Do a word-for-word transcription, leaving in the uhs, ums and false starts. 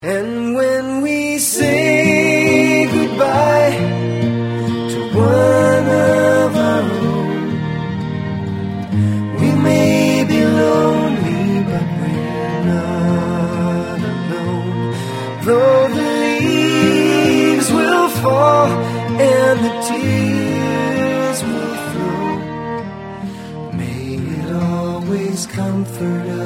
And when we say goodbye to one of our own, we may be lonely, but we're not alone. Though the leaves will fall and the tears will flow, may it always comfort us